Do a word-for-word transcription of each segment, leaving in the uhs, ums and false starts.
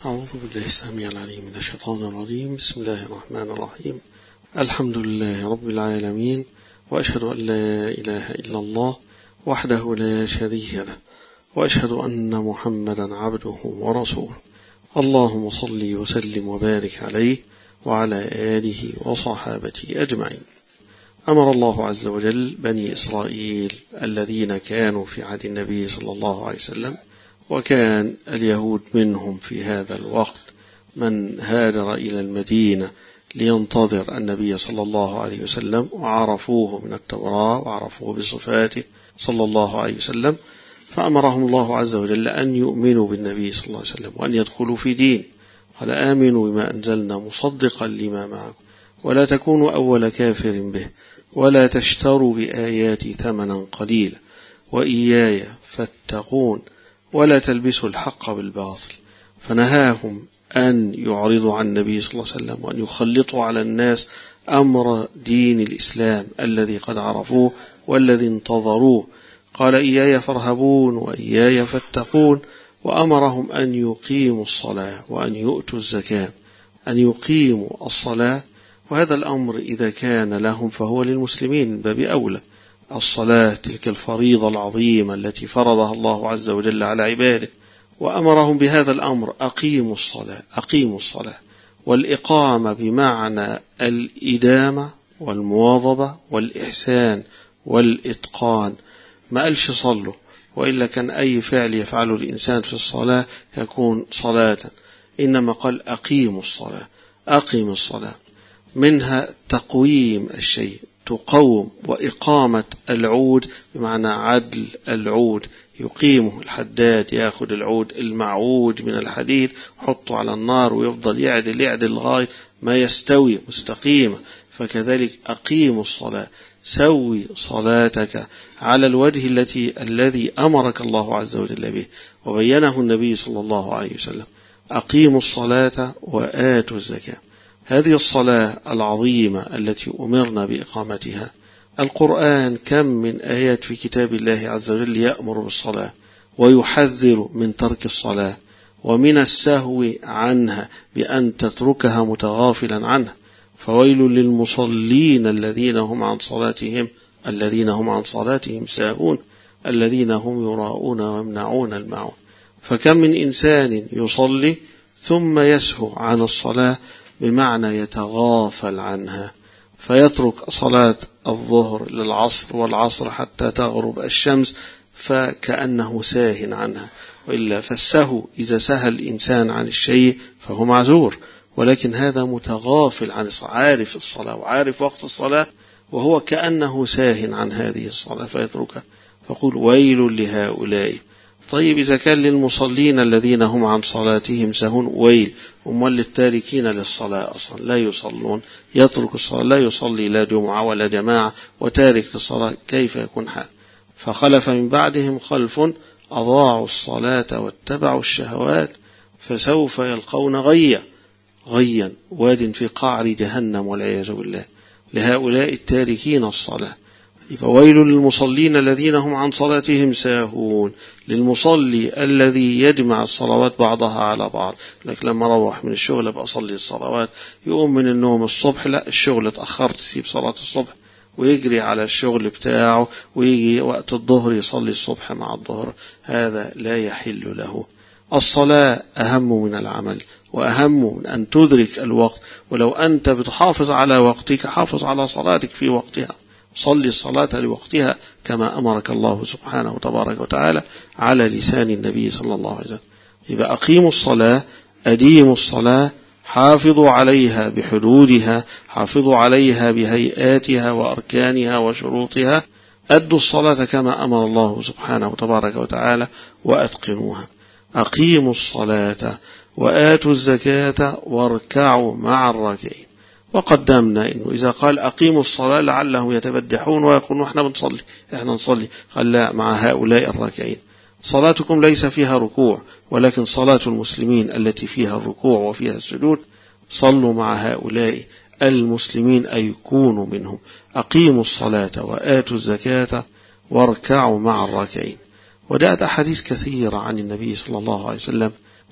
أعوذ بالله السميع العليم من الشيطان الرجيم. بسم الله الرحمن الرحيم. الحمد لله رب العالمين، وأشهد أن لا إله إلا الله وحده لا شريك له، وأشهد أن محمدا عبده ورسوله. اللهم صل وسلم وبارك عليه وعلى آله وصحابته أجمعين. أمر الله عز وجل بني إسرائيل الذين كانوا في عهد النبي صلى الله عليه وسلم، وكان اليهود منهم في هذا الوقت من هاجر إلى المدينة لينتظر النبي صلى الله عليه وسلم، وعرفوه من التوراة وعرفوه بصفاته صلى الله عليه وسلم، فأمرهم الله عز وجل أن يؤمنوا بالنبي صلى الله عليه وسلم وأن يدخلوا في دين. قال: آمنوا بما أنزلنا مصدقا لما معكم ولا تكونوا أول كافر به ولا تشتروا بآياتي ثمنا قليلا وإياي فاتقون ولا تلبسوا الحق بالباطل. فنهاهم أن يعرضوا عن النبي صلى الله عليه وسلم وأن يخلطوا على الناس أمر دين الإسلام الذي قد عرفوه والذي انتظروه. قال: إياي فارهبون وإياي فاتقون. وأمرهم أن يقيموا الصلاة وأن يؤتوا الزكاة، أن يقيموا الصلاة. وهذا الأمر إذا كان لهم فهو للمسلمين من باب أولى. الصلاة تلك الفريضة العظيمة التي فرضها الله عز وجل على عباده، وأمرهم بهذا الأمر: أقيموا الصلاة. أقيموا الصلاة، والإقامة بمعنى الإدامة والمواظبة والإحسان والإتقان. ما قالش صلوا، وإلا كان أي فعل يفعله الإنسان في الصلاة يكون صلاة، إنما قال: أقيموا الصلاة. أقيم الصلاة منها تقويم الشيء، تقوم، وإقامة العود بمعنى عدل العود، يقيمه الحداد، يأخذ العود المعود من الحديد وحطه على النار ويفضل يعدل يعدل لغاية ما يستوي مستقيمة. فكذلك أقيموا الصلاة، سوي صلاتك على الوجه التي الذي أمرك الله عز وجل به وبينه النبي صلى الله عليه وسلم. أقيموا الصلاة وآتوا الزكاة. هذه الصلاة العظيمة التي أمرنا بإقامتها، القرآن كم من آيات في كتاب الله عز وجل يأمر بالصلاة ويحذر من ترك الصلاة ومن السهو عنها بأن تتركها متغافلا عنها. فويل للمصلين الذين هم عن صلاتهم الذين هم عن صلاتهم ساهون الذين هم يراءون ويمنعون الماعون. فكم من إنسان يصلي ثم يسهو عن الصلاة بمعنى يتغافل عنها، فيترك صلاة الظهر للعصر والعصر حتى تغرب الشمس فكأنه ساه عنها. وإلا فالسهو إذا سهى الإنسان عن الشيء فهو معذور، ولكن هذا متغافل عن الصلاة، عارف الصلاة وعارف وقت الصلاة وهو كأنه ساه عن هذه الصلاة فيتركها. فقل: ويل لهؤلاء. طيب إذا كان للمصلين الذين هم عن صلاتهم سهون ويل، هم للتاركين للصلاة أصلا لا يصلون، يترك الصلاة، لا يصلي لا جمعة ولا جماعة وتارك الصلاة، كيف يكون حال؟ فخلف من بعدهم خلف أضاعوا الصلاة واتبعوا الشهوات فسوف يلقون غيا غيا واد في قعر جهنم والعياذ بالله. لهؤلاء التاركين الصلاة. ويل للمصلين الذين هم عن صلاتهم ساهون. للمصلي الذي يجمع الصلوات بعضها على بعض، لكن لما روح من الشغل أبقى أصلي الصلوات، يقوم من النوم الصبح لا الشغل اتأخرت تسيب صلاة الصبح ويجري على الشغل بتاعه ويجي وقت الظهر يصلي الصبح مع الظهر. هذا لا يحل له. الصلاة أهم من العمل وأهم من أن تدرك الوقت. ولو أنت بتحافظ على وقتك حافظ على صلاتك في وقتها، صلي الصلاة لوقتها كما أمرك الله سبحانه وتبارك وتعالى على لسان النبي صلى الله عليه وسلم. يبقى أقيموا الصلاة، أديموا الصلاة، حافظوا عليها بحدودها، حافظوا عليها بهيئاتها وأركانها وشروطها، أدوا الصلاة كما أمر الله سبحانه وتبارك وتعالى وأتقنوها. أقيموا الصلاة وآتوا الزكاة واركعوا مع الراكعين. وقدمنا إنه إذا قال أقيموا الصلاة لعلهم يتبدحون ويقولون إحنا بنصلي إحنا نصلي، قال لا، مع هؤلاء الراكعين. صلاتكم ليس فيها ركوع، ولكن صلاة المسلمين التي فيها الركوع وفيها السجود، صلوا مع هؤلاء المسلمين أي كونوا منهم. أقيموا الصلاة وآتوا الزكاة واركعوا مع الراكعين. وجاءت أحاديث كثيرة عن النبي صلى الله عليه وسلم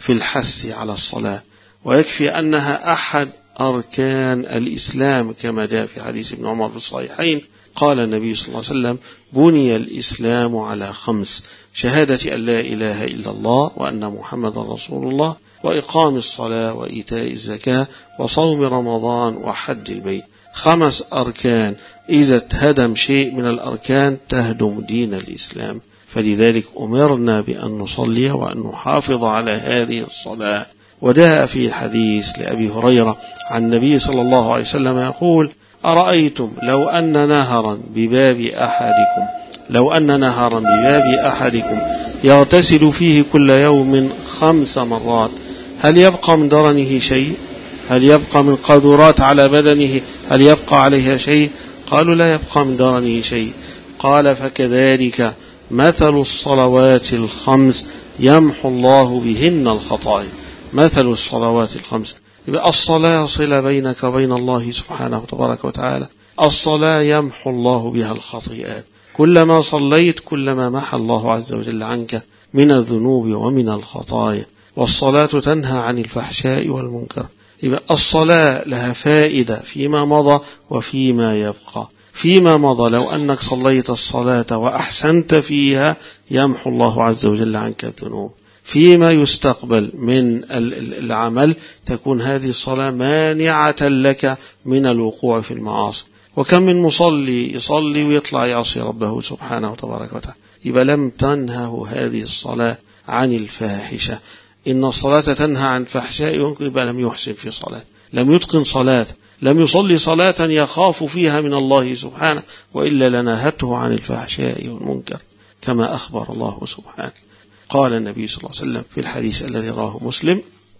في الحث على الصلاة، ويكفي أنها أحد أركان الإسلام كما جاء في حديث ابن عمر في الصحيحين. قال النبي صلى الله عليه وسلم: بني الإسلام على خمس: شهادة أن لا إله إلا الله وأن محمد رسول الله، وإقام الصلاة، وإيتاء الزكاة، وصوم رمضان، وحج البيت. خمس أركان، إذا اتهدم شيء من الأركان تهدم دين الإسلام. فلذلك أمرنا بأن نصلي وأن نحافظ على هذه الصلاة. وجاء في الحديث لأبي هريرة عن النبي صلى الله عليه وسلم يقول: أرأيتم لو أن نهرا بباب أحدكم لو أن نهرا بباب أحدكم يغتسل فيه كل يوم خمس مرات، هل يبقى من درنه شيء؟ هل يبقى من قذورات على بدنه؟ هل يبقى عليها شيء؟ قالوا: لا يبقى من درنه شيء. قال: فكذلك مثل الصلوات الخمس يمحو الله بهن الخطايا. مثل الصلوات الخمس، يبقى الصلاة صلة بينك وبين الله سبحانه تبارك وتعالى. الصلاة يمحو الله بها الخطيئات، كلما صليت كلما محى الله عز وجل عنك من الذنوب ومن الخطايا. والصلاة تنهى عن الفحشاء والمنكر. يبقى الصلاة لها فائدة فيما مضى وفيما يبقى. فيما مضى لو أنك صليت الصلاة وأحسنت فيها يمحو الله عز وجل عنك الذنوب. فيما يستقبل من العمل تكون هذه الصلاة مانعة لك من الوقوع في المعاصي. وكم من مصلي يصلي ويطلع يعصي ربه سبحانه وتبارك وتعالى، يبقى لم تنهه هذه الصلاة عن الفاحشة. إن الصلاة تنهى عن الفحشاء، يبقى لم يحسن في صلاة، لم يتقن صلاة، لم يصلي صلاة يخاف فيها من الله سبحانه، وإلا لنهته عن الفحشاء والمنكر كما أخبر الله سبحانه. قال النبي صلى الله عليه وسلم في الحديث الذي رواه مسلم: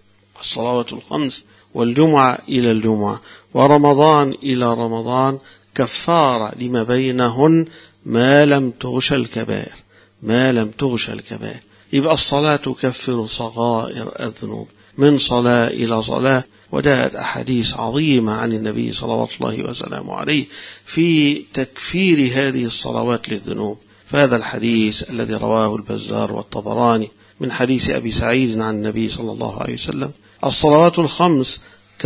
الصلوات الخمس والجمعة إلى الجمعة ورمضان إلى رمضان كفارة لما بينهن ما لم تغش الكبائر. ما لم تغش الكبائر، يبقى الصلاة تكفر صغائر الذنوب من صلاة إلى صلاة. وجاءت أحاديث عظيمة عن النبي صلوات الله وسلامه عليه في تكفير هذه الصلوات للذنوب. فهذا الحديث الذي رواه البزار والطبراني من حديث أبي سعيد عن النبي صلى الله عليه وسلم: الصلوات الخمس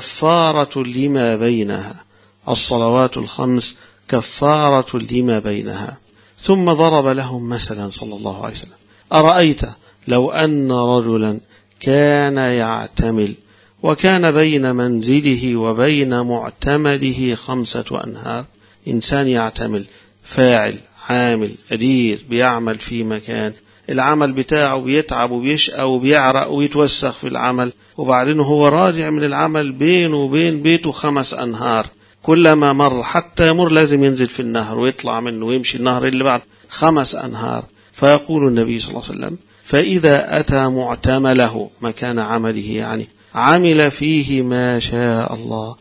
كفارة لما بينها. الصلوات الخمس كفارة لما بينها. ثم ضرب لهم مثلا صلى الله عليه وسلم: أرأيت لو أن رجلا كان يعتمل وكان بين منزله وبين معتمده خمسة أنهار. إنسان يعتمل، فاعل، عامل، أدير، بيعمل في مكان، العمل بتاعه بيتعب وبيشقى وبيعرق ويتوسخ في العمل، وبعدين هو راجع من العمل بينه وبين بيته خمس أنهار، كلما مر حتى يمر لازم ينزل في النهر ويطلع منه ويمشي النهر اللي بعد، خمس أنهار. فيقول النبي صلى الله عليه وسلم: فإذا أتى معتمله مكان عمله، يعني عمل فيه ما شاء الله،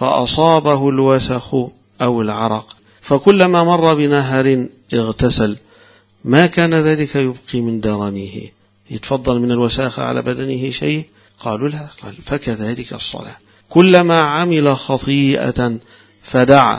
فأصابه الوسخ أو العرق، فكلما مر بنهر اغتسل، ما كان ذلك يبقي من درنه، يتفضل من الوساخة على بدنه شيء؟ قالوا لا. قال: فكذلك الصلاة، كلما عمل خطيئة فدعا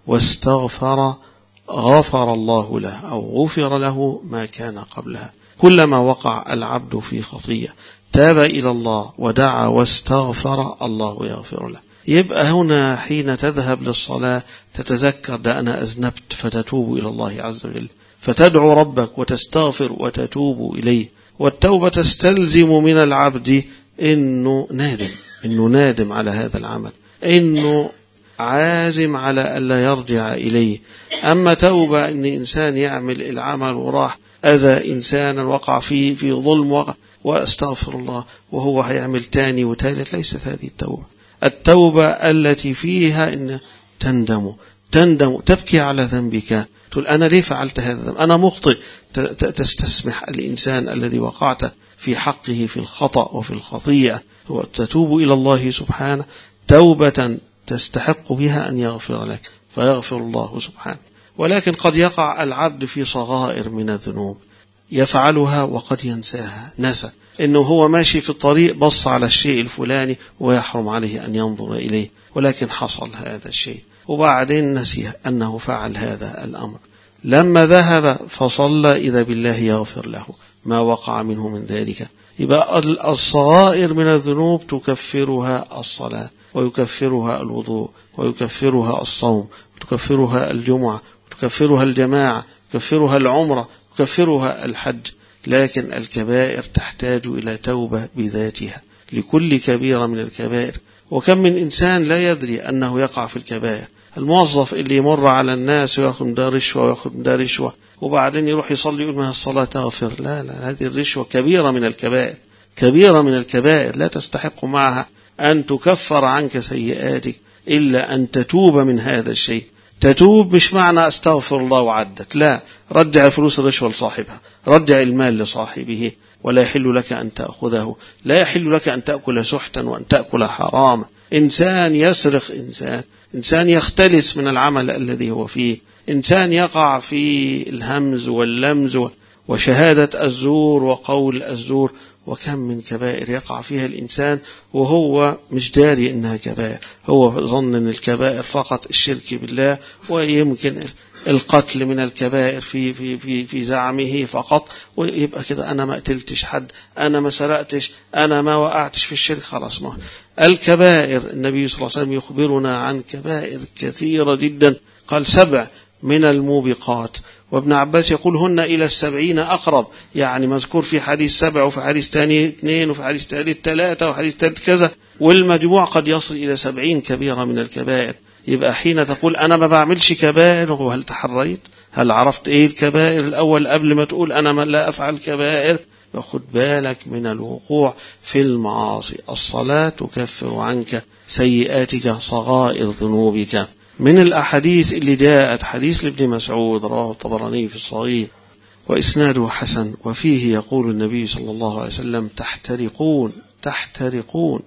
واستغفر غفر الله له أو غفر له ما كان قبلها. كلما وقع العبد في خطيئة تاب إلى الله ودعا واستغفر، الله يغفر له. يبقى هنا حين تذهب للصلاة تتذكر ده أنا أذنبت، فتتوب إلى الله عز وجل، فتدعو ربك وتستغفر وتتوب إليه. والتوبة تستلزم من العبد إنه نادم، إنه نادم على هذا العمل، إنه عازم على ألا يرجع إليه. أما توبة إن إنسان يعمل العمل وراح أذى إنسانا وقع فيه في ظلم وقع واستغفر الله وهو هيعمل تاني وتالت، ليست هذه التوبة. التوبة التي فيها إن تندم تندم تبكي على ذنبك، تقول أنا ليه فعلت هذا الذنب، أنا مخطئ، تستسمح الإنسان الذي وقعت في حقه في الخطأ وفي الخطيئة، وتتوب إلى الله سبحانه توبة تستحق بها أن يغفر لك، فيغفر الله سبحانه. ولكن قد يقع العبد في صغائر من الذنوب يفعلها وقد ينساها، نسى إنه هو ماشي في الطريق بص على الشيء الفلاني ويحرم عليه أن ينظر إليه، ولكن حصل هذا الشيء وبعدين نسي أنه فعل هذا الأمر. لما ذهب فصلى إذا بالله يغفر له ما وقع منه من ذلك، يبقى الصغائر من الذنوب تكفرها الصلاة، ويكفرها الوضوء، ويكفرها الصوم، وتكفرها الجمعة، وتكفرها الجماعة، وتكفرها العمرة، وتكفرها الحج. لكن الكبائر تحتاج إلى توبة بذاتها لكل كبيرة من الكبائر. وكم من إنسان لا يدري أنه يقع في الكبائر. الموظف اللي يمر على الناس ويأخذ من ده رشوة ويأخذ من ده رشوة وبعدين يروح يصلي يقول ما الصلاة تغفر، لا لا، هذه الرشوة كبيرة من الكبائر، كبيرة من الكبائر لا تستحق معها أن تكفر عنك سيئاتك إلا أن تتوب من هذا الشيء. تتوب مش معنى أستغفر الله وعدت، لا، رجع فلوس الرشوة لصاحبها، رجع المال لصاحبه، ولا يحل لك أن تأخذه، لا يحل لك أن تأكل سحتا وأن تأكل حرام. إنسان يسرق، إنسان إنسان يختلس من العمل الذي هو فيه، إنسان يقع في الهمز واللمز وشهادة الزور وقول الزور. وكم من كبائر يقع فيها الإنسان وهو مش داري إنها كبائر، هو ظن إن الكبائر فقط الشرك بالله، ويمكن القتل من الكبائر في في في في زعمه فقط، ويبقى كده أنا ما قتلتش حد، أنا ما سرقتش، أنا ما وقعتش في الشرك، خلاص. ما الكبائر النبي صلى الله عليه وسلم يخبرنا عن كبائر كثيرة جدا، قال سبع من الموبقات، وابن عباس يقول هن إلى السبعين أقرب، يعني مذكور في حديث سبع وفي حديث ثاني اثنين وفي حديث ثالث ثلاثة وفي حديث ثالث كذا، والمجموع قد يصل إلى سبعين كبيرة من الكبائر. يبقى حين تقول أنا ما بعملش كبائر، وهل تحريت؟ هل عرفت إيه الكبائر الأول قبل ما تقول أنا ما لا أفعل كبائر؟ فخد بالك من الوقوع في المعاصي. الصلاة تكفر عنك سيئاتك صغائر ذنوبك. من الأحاديث اللي جاءت حديث لابن مسعود رواه الطبراني في الصغير وإسناده حسن، وفيه يقول النبي صلى الله عليه وسلم تحترقون تحترقون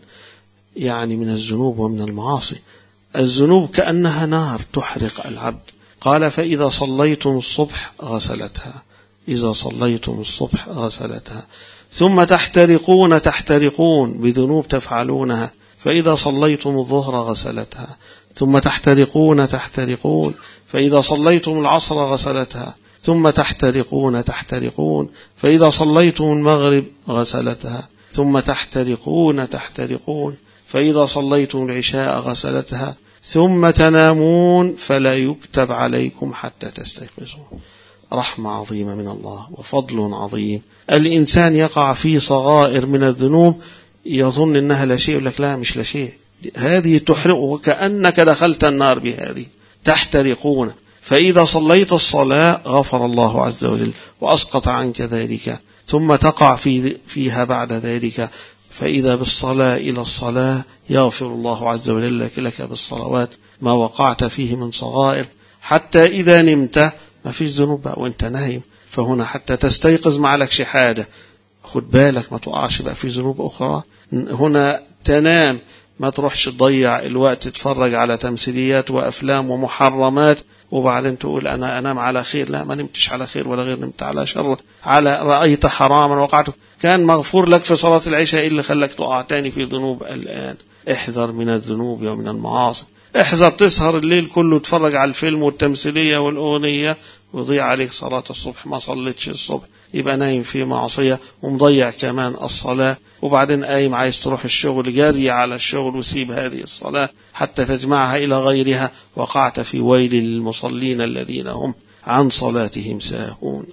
يعني من الذنوب ومن المعاصي. الذنوب كأنها نار تحرق العبد. قال فإذا صليتم الصبح غسلتها، إذا صليتم الصبح غسلتها. ثم تحترقون تحترقون بذنوب تفعلونها، فإذا صليتم الظهر غسلتها. ثم تحترقون تحترقون فإذا صليتم العصر غسلتها. ثم تحترقون تحترقون فإذا صليتم المغرب غسلتها. ثم تحترقون تحترقون فإذا صليتم العشاء غسلتها. ثم تنامون فلا يكتب عليكم حتى تستيقظون. رحمة عظيمة من الله وفضل عظيم. الإنسان يقع في صغائر من الذنوب يظن إنها لا شيء، يقول لك لا مش لا شيء، هذه تحرق وكأنك دخلت النار بهذه. تحترقون فإذا صليت الصلاة غفر الله عز وجل وأسقط عنك ذلك. ثم تقع في فيها بعد ذلك، فإذا بالصلاة إلى الصلاة يغفر الله عز وجل لك, لك بالصلوات ما وقعت فيه من صغائر، حتى إذا نمت ما فيش ذنوب بقى وانت نايم. فهنا حتى تستيقظ مع لك شحادة، خد بالك ما تقعش بقى في ذنوب أخرى. هنا تنام، ما تروحش تضيع الوقت تتفرج على تمثيليات وأفلام ومحرمات وبعدين تقول أنا أنام على خير. لا، ما نمتش على خير ولا غير، نمت على شر، على رأيت حراما وقعته. كان مغفور لك في صلاة العشاء اللي خلك تقع تاني في ذنوب. الآن احذر من الذنوب ومن المعاصي، احذر تسهر الليل كله تتفرج على الفيلم والتمثيلية والأغنية وضيع عليك صلاة الصبح، ما صليتش الصبح، يبقى نايم في معصية ومضيع كمان الصلاة، وبعدين قايم عايز تروح الشغل جاري على الشغل وسيب هذه الصلاة حتى تجمعها إلى غيرها، وقعت في ويل للمصلين الذين هم عن صلاتهم ساهون.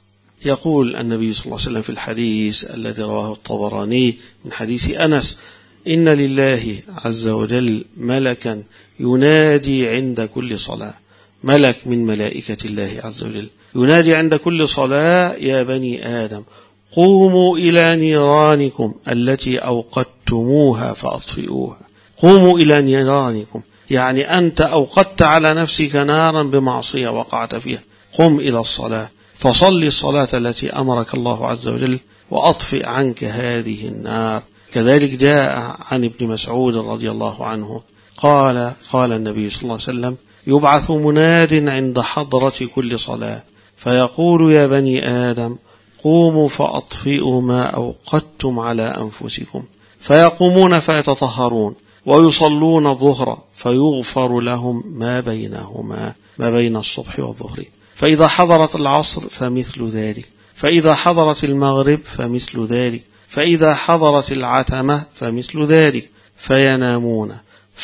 يقول النبي صلى الله عليه وسلم في الحديث الذي رواه الطبراني من حديث أنس: إن لله عز وجل ملكا ينادي عند كل صلاة، ملك من ملائكة الله عز وجل ينادي عند كل صلاة: يا بني آدم قوموا إلى نيرانكم التي أوقدتموها فأطفئوها. قوموا إلى نيرانكم، يعني أنت أوقدت على نفسك نارا بمعصية وقعت فيها، قم إلى الصلاة فصل الصلاة التي أمرك الله عز وجل وأطفئ عنك هذه النار. كذلك جاء عن ابن مسعود رضي الله عنه قال قال النبي صلى الله عليه وسلم: يبعث مناد عند حضرة كل صلاة فيقول: يا بني آدم قوموا فأطفئوا ما أوقدتم على أنفسكم. فيقومون فيتطهرون ويصلون الظهر فيغفر لهم ما بينهما، ما بين الصبح والظهر. فإذا حضرت العصر فمثل ذلك، فإذا حضرت المغرب فمثل ذلك، فإذا حضرت العتمة فمثل ذلك فينامون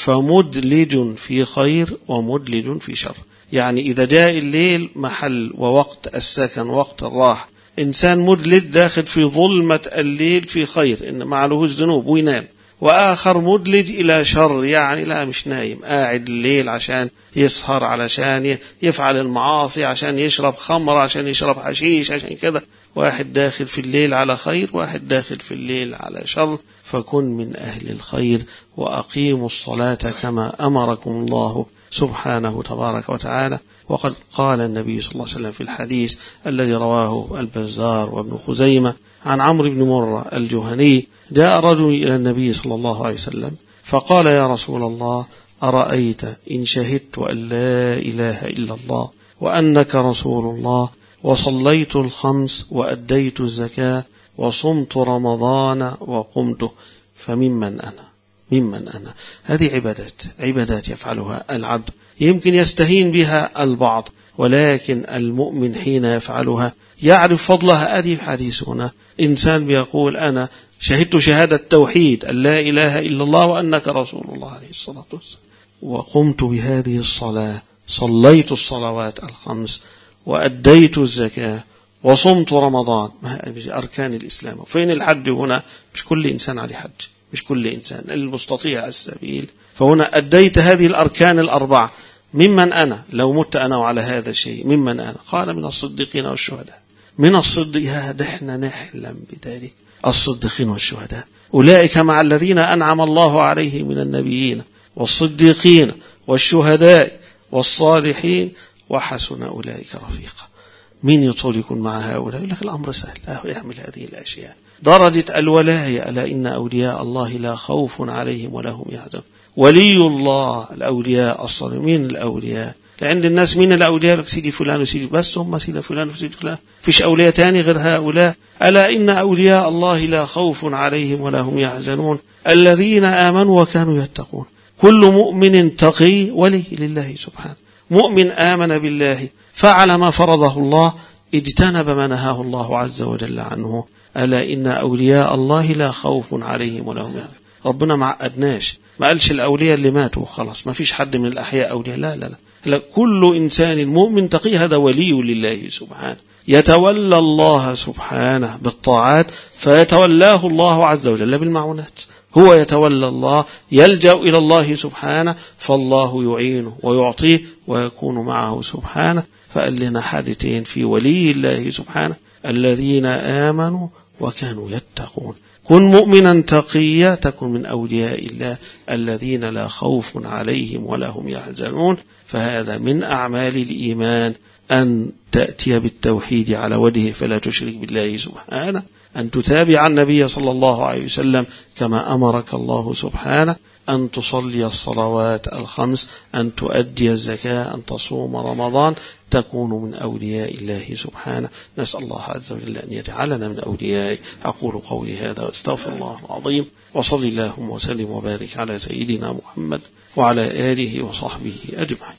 فمدلج في خير ومدلج في شر. يعني إذا جاء الليل محل ووقت السكن وقت الراحة، إنسان مدلج داخل في ظلمة الليل في خير إن ما عليهوش ذنوب وينام، وآخر مدلج إلى شر يعني لا مش نايم قاعد الليل عشان يسهر علشان يفعل المعاصي عشان يشرب خمر عشان يشرب حشيش عشان كده. واحد داخل في الليل على خير واحد داخل في الليل على شر. فكن من أهل الخير وأقيموا الصلاة كما أمركم الله سبحانه تبارك وتعالى. وقد قال النبي صلى الله عليه وسلم في الحديث الذي رواه البزار وابن خزيمة عن عمرو بن مرة الجهني: جاء رجل إلى النبي صلى الله عليه وسلم فقال: يا رسول الله، أرأيت إن شهدت أن لا إله إلا الله وأنك رسول الله وصليت الخمس وأديت الزكاة وصمت رمضان وقمت فممن أنا؟ ممن أنا؟ هذه عبادات عبادات يفعلها العبد يمكن يستهين بها البعض، ولكن المؤمن حين يفعلها يعرف فضلها. أدي حديث هنا إنسان بيقول: أنا شهدت شهادة توحيد أن لا إله إلا الله وأنك رسول الله عليه الصلاة والسلام، وقمت بهذه الصلاة، صليت الصلوات الخمس وأديت الزكاة وصمت رمضان. أركان الإسلام. فين الحج هنا؟ مش كل إنسان عليه حج، مش كل إنسان المستطيع السبيل. فهنا أديت هذه الأركان الأربعة. ممن أنا لو مت أنا وعلى هذا الشيء؟ ممن أنا؟ قال: من الصديقين والشهداء. من الصديق هذا احنا نحلم بذلك. الصديقين والشهداء أولئك مع الذين أنعم الله عليهم من النبيين والصديقين والشهداء والصالحين وحسن أولئك رفيقا. مين يطول يكون مع هؤلاء؟ يقول لك الأمر سهل، يعمل هذه الأشياء. درجة الولاية: ألا إن أولياء الله لا خوف عليهم ولا هم يحزنون. ولي الله الأولياء الصالحين. الأولياء لعند الناس مين الأولياء؟ لك سيدي فلان وسيدي بس، هم سيدي فلان وسيدي فلان، فيش أولياء تاني غير هؤلاء. ألا إن أولياء الله لا خوف عليهم ولا هم يحزنون الذين آمنوا وكانوا يتقون. كل مؤمن تقي ولي لله سبحانه. مؤمن آمن بالله فعل ما فرضه الله، اجتنب ما نهاه الله عز وجل عنه. ألا إن أولياء الله لا خوف عليهم ولا هم يحزنون. ربنا ما عقدناش، ما قالش الأولياء اللي ماتوا خلاص، ما فيش حد من الأحياء أولياء، لا لا لا, لا. كل إنسان مؤمن تقي هذا ولي لله سبحانه، يتولى الله سبحانه بالطاعات فيتولاه الله عز وجل بالمعونات. هو يتولى الله، يلجأ إلى الله سبحانه، فالله يعينه ويعطيه ويكون معه سبحانه. فقال لنا حادثين في ولي الله سبحانه: الذين آمنوا وكانوا يتقون. كن مؤمنا تقيا تكن من أولياء الله الذين لا خوف عليهم ولا هم يحزنون. فهذا من أعمال الإيمان أن تأتي بالتوحيد على وجهه فلا تشرك بالله سبحانه، أن تتابع النبي صلى الله عليه وسلم كما أمرك الله سبحانه، أن تصلي الصلوات الخمس، أن تؤدي الزكاة، أن تصوم رمضان، تكون من أولياء الله سبحانه. نسأل الله عز وجل أن يجعلنا من أوليائه. أقول قولي هذا واستغفر الله العظيم، وصلي اللهم وسلم وبارك على سيدنا محمد وعلى آله وصحبه أجمعين.